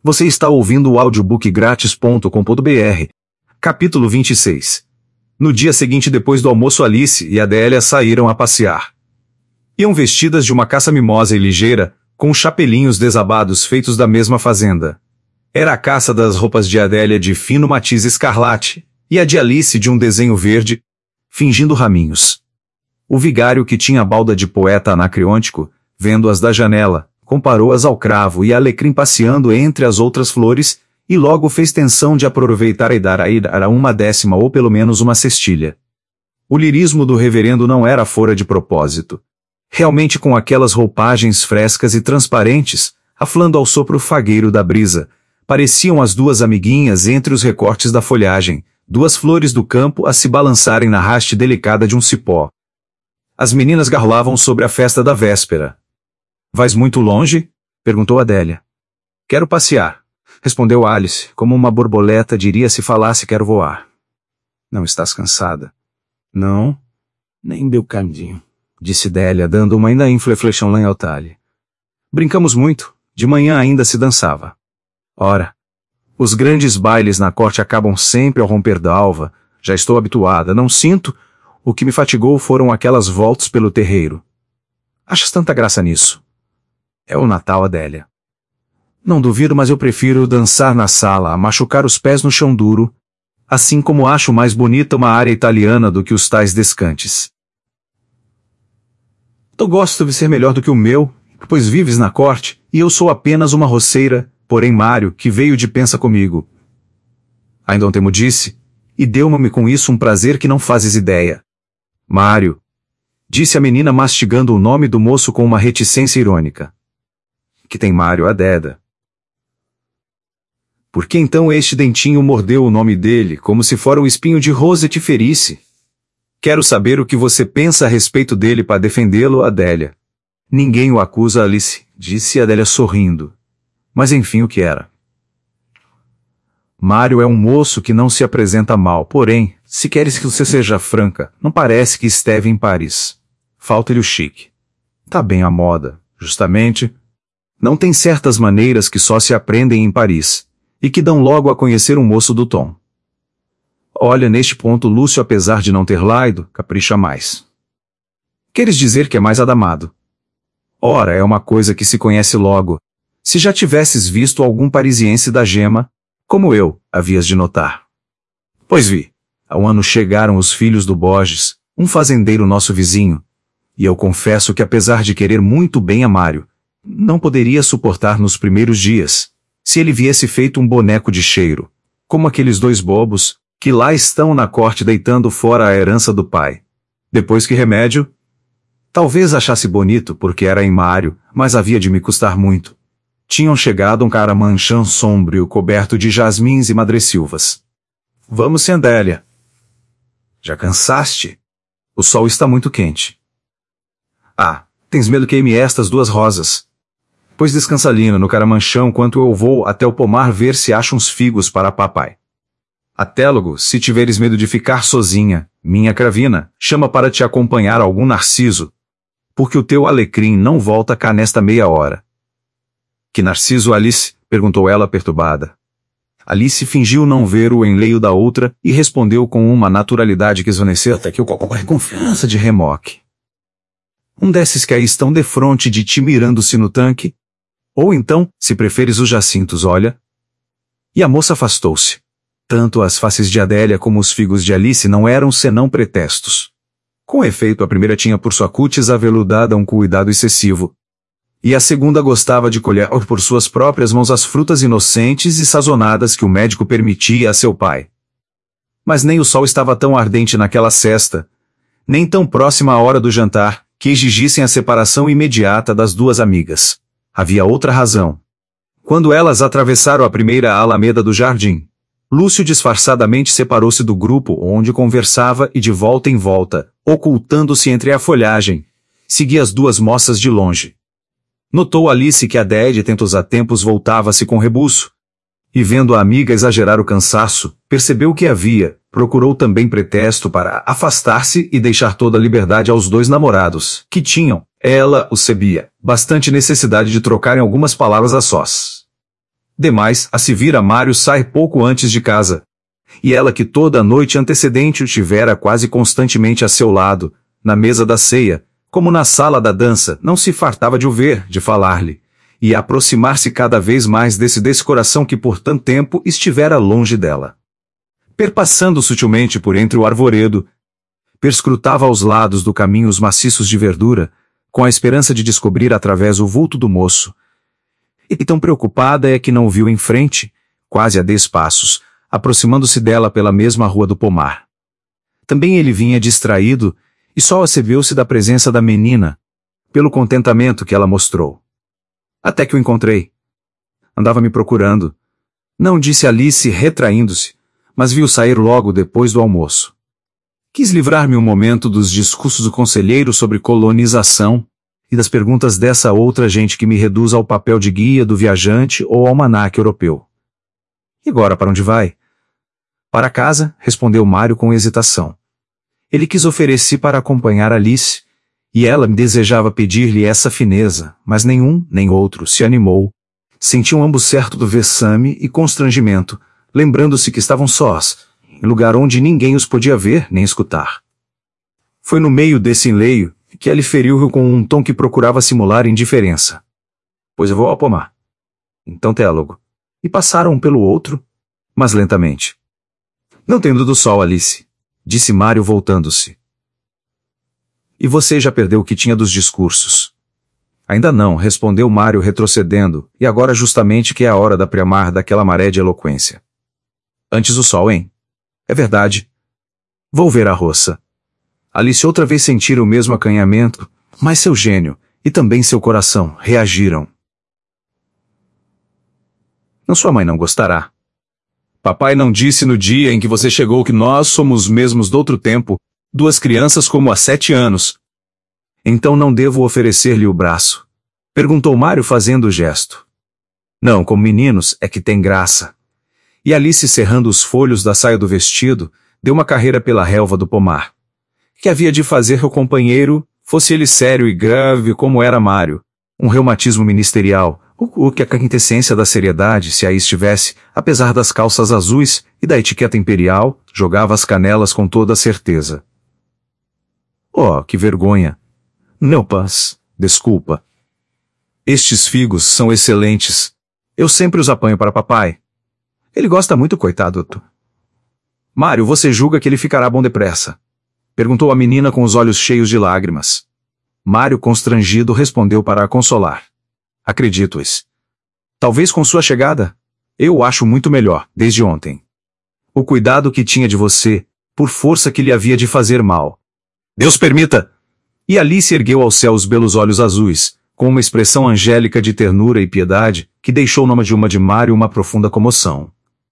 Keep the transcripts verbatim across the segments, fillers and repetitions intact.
Você está ouvindo o audiobook grátis ponto com ponto br. Capítulo vinte e seis. No dia seguinte, depois do almoço, Alice e Adélia saíram a passear. Iam vestidas de uma caça mimosa e ligeira, com chapelinhos desabados feitos da mesma fazenda. Era a caça das roupas de Adélia de fino matiz escarlate, e a de Alice de um desenho verde, fingindo raminhos. O vigário, que tinha a balda de poeta anacreôntico, vendo-as da janela, comparou-as ao cravo e alecrim passeando entre as outras flores, e logo fez tensão de aproveitar e dar a Ira uma décima ou pelo menos uma cestilha. O lirismo do reverendo não era fora de propósito. Realmente, com aquelas roupagens frescas e transparentes, aflando ao sopro fagueiro da brisa, pareciam as duas amiguinhas entre os recortes da folhagem, duas flores do campo a se balançarem na haste delicada de um cipó. As meninas garrulavam sobre a festa da véspera. "Vais muito longe?" perguntou Adélia. "Quero passear", respondeu Alice, como uma borboleta diria se falasse "quero voar". "Não estás cansada?" "Não, nem meu caminho", disse Adélia, dando uma ainda infleflexão lá ao talhe. "Brincamos muito, de manhã ainda se dançava." "Ora, os grandes bailes na corte acabam sempre ao romper da alva, já estou habituada, não sinto, o que me fatigou foram aquelas voltas pelo terreiro." "Achas tanta graça nisso?" "É o Natal, Adélia." "Não duvido, mas eu prefiro dançar na sala a machucar os pés no chão duro, assim como acho mais bonita uma área italiana do que os tais descantes." "Tu gosto de ser melhor do que o meu, pois vives na corte, e eu sou apenas uma roceira, porém Mário, que veio de pensa comigo." "Ainda ontem me disse, e deu-me com isso um prazer que não fazes ideia." "Mário", disse a menina mastigando o nome do moço com uma reticência irônica. "Que tem Mário, Adélia?" "Por que então este dentinho mordeu o nome dele, como se fora um espinho de rosa e te ferisse?" "Quero saber o que você pensa a respeito dele para defendê-lo, Adélia." "Ninguém o acusa, Alice", disse Adélia sorrindo. "Mas enfim, o que era?" "Mário é um moço que não se apresenta mal, porém, se queres que você seja franca, não parece que esteve em Paris. Falta-lhe o chique. Tá bem à moda, justamente. Não tem certas maneiras que só se aprendem em Paris, e que dão logo a conhecer um moço do tom. Olha, neste ponto Lúcio, apesar de não ter laido, capricha mais." "Queres dizer que é mais adamado?" "Ora, é uma coisa que se conhece logo. Se já tivesses visto algum parisiense da gema, como eu, havias de notar." "Pois vi. Há um ano chegaram os filhos do Borges, um fazendeiro nosso vizinho, e eu confesso que apesar de querer muito bem a Mário, não poderia suportar nos primeiros dias, se ele viesse feito um boneco de cheiro, como aqueles dois bobos, que lá estão na corte deitando fora a herança do pai. Depois que remédio? Talvez achasse bonito porque era em Mário, mas havia de me custar muito. Tinham chegado um caramanchã sombrio coberto de jasmins e madressilvas. Vamos, Adélia." "Já cansaste? O sol está muito quente." "Ah, tens medo que queime estas duas rosas? Pois descansa ali no caramanchão enquanto eu vou até o pomar ver se acho uns figos para papai. Até logo, se tiveres medo de ficar sozinha, minha cravina, chama para te acompanhar algum narciso, porque o teu alecrim não volta cá nesta meia hora." "Que narciso, Alice?" perguntou ela perturbada. Alice fingiu não ver o enleio da outra e respondeu com uma naturalidade que esvaneceu até que o qualquer confiança de remoque. "Um desses que aí estão defronte de ti mirando-se no tanque? Ou então, se preferes os jacintos, olha." E a moça afastou-se. Tanto as faces de Adélia como os figos de Alice não eram senão pretextos. Com efeito, a primeira tinha por sua cútis aveludada um cuidado excessivo, e a segunda gostava de colher por suas próprias mãos as frutas inocentes e sazonadas que o médico permitia a seu pai. Mas nem o sol estava tão ardente naquela sesta, nem tão próxima à hora do jantar, que exigissem a separação imediata das duas amigas. Havia outra razão. Quando elas atravessaram a primeira alameda do jardim, Lúcio disfarçadamente separou-se do grupo onde conversava e de volta em volta, ocultando-se entre a folhagem, seguia as duas moças de longe. Notou Alice que Adélia de tempos a tempos voltava-se com rebuço, e vendo a amiga exagerar o cansaço, percebeu o que havia, procurou também pretexto para afastar-se e deixar toda a liberdade aos dois namorados, que tinham, ela o sabia, bastante necessidade de trocarem algumas palavras a sós. Demais, a se vira Mário sai pouco antes de casa. E ela que toda a noite antecedente o tivera quase constantemente a seu lado, na mesa da ceia, como na sala da dança, não se fartava de o ver, de falar-lhe, e aproximar-se cada vez mais desse descoração que por tanto tempo estivera longe dela. Perpassando sutilmente por entre o arvoredo, perscrutava aos lados do caminho os maciços de verdura, com a esperança de descobrir através o vulto do moço. E tão preocupada é que não o viu em frente, quase a dez passos, aproximando-se dela pela mesma rua do pomar. Também ele vinha distraído, e só apercebeu-se da presença da menina, pelo contentamento que ela mostrou. Até que o encontrei. Andava me procurando. Não disse Alice retraindo-se, mas viu sair logo depois do almoço. Quis livrar-me um momento dos discursos do conselheiro sobre colonização e das perguntas dessa outra gente que me reduz ao papel de guia do viajante ou almanaque europeu. E agora para onde vai? Para casa, respondeu Mário com hesitação. Ele quis oferecer para acompanhar Alice, e ela me desejava pedir-lhe essa fineza, mas nenhum, nem outro, se animou. Sentiam ambos certo do vexame e constrangimento, lembrando-se que estavam sós, em lugar onde ninguém os podia ver nem escutar. Foi no meio desse enleio que ele feriu-o com um tom que procurava simular indiferença. Pois eu vou ao pomar. Então té logo. E passaram um pelo outro, mas lentamente. Não tendo do sol, Alice, disse Mário voltando-se. E você já perdeu o que tinha dos discursos? Ainda não, respondeu Mário retrocedendo, e agora justamente que é a hora da priamar daquela maré de eloquência. Antes o sol, hein? É verdade. Vou ver a roça. Alice outra vez sentira o mesmo acanhamento, mas seu gênio, e também seu coração, reagiram. Não, sua mãe não gostará. Papai não disse no dia em que você chegou que nós somos mesmos do outro tempo, duas crianças como há sete anos. Então não devo oferecer-lhe o braço? Perguntou Mário fazendo o gesto. Não, como meninos, é que tem graça. E Alice, cerrando os folhos da saia do vestido, deu uma carreira pela relva do pomar. Que havia de fazer o companheiro, fosse ele sério e grave como era Mário, um reumatismo ministerial, o, o que a quintessência da seriedade, se aí estivesse, apesar das calças azuis e da etiqueta imperial, jogava as canelas com toda a certeza. Oh, que vergonha! Não, paz, desculpa. Estes figos são excelentes. Eu sempre os apanho para papai. Ele gosta muito, coitado. Mário, você julga que ele ficará bom depressa? Perguntou a menina com os olhos cheios de lágrimas. Mário, constrangido, respondeu para a consolar. Acredito-es. Talvez com sua chegada? Eu o acho muito melhor, desde ontem. O cuidado que tinha de você, por força que lhe havia de fazer mal. Deus permita! E Alice ergueu ao céu os belos olhos azuis, com uma expressão angélica de ternura e piedade, que deixou na alma de Mário uma profunda comoção.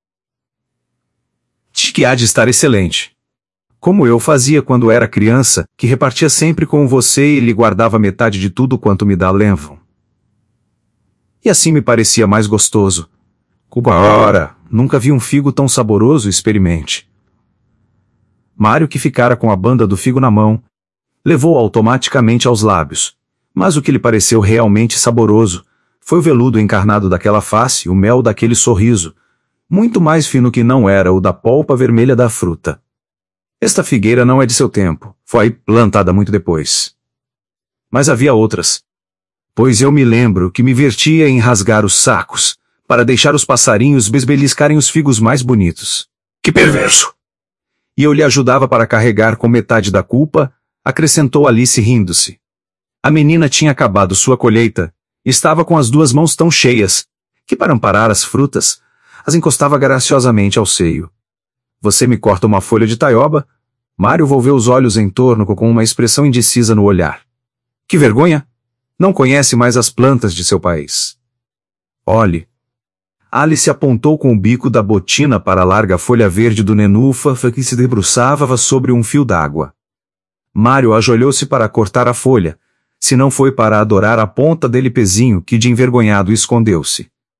De que há de estar excelente. Como eu fazia quando era criança, que repartia sempre com você e lhe guardava metade de tudo quanto me dá levam. E assim me parecia mais gostoso. Ora, nunca vi um figo tão saboroso, experimente. Mário, que ficara com a banda do figo na mão, levou automaticamente aos lábios, mas o que lhe pareceu realmente saboroso foi o veludo encarnado daquela face, o mel daquele sorriso, muito mais fino que não era o da polpa vermelha da fruta. Esta figueira não é de seu tempo, foi plantada muito depois. Mas havia outras. Pois eu me lembro que me vertia em rasgar os sacos, para deixar os passarinhos besbeliscarem os figos mais bonitos. Que perverso! E eu lhe ajudava para carregar com metade da culpa, acrescentou Alice rindo-se. A menina tinha acabado sua colheita, e estava com as duas mãos tão cheias, que para amparar as frutas, as encostava graciosamente ao seio. Você me corta uma folha de taioba? Mário volveu os olhos em torno com uma expressão indecisa no olhar. Que vergonha! Não conhece mais as plantas de seu país. Olhe. Alice apontou com o bico da botina para a larga folha verde do nenúfar que se debruçava sobre um fio d'água. Mário ajoelhou-se para cortar a folha, se não foi para adorar a ponta dele pezinho que de envergonhado escondeu-se.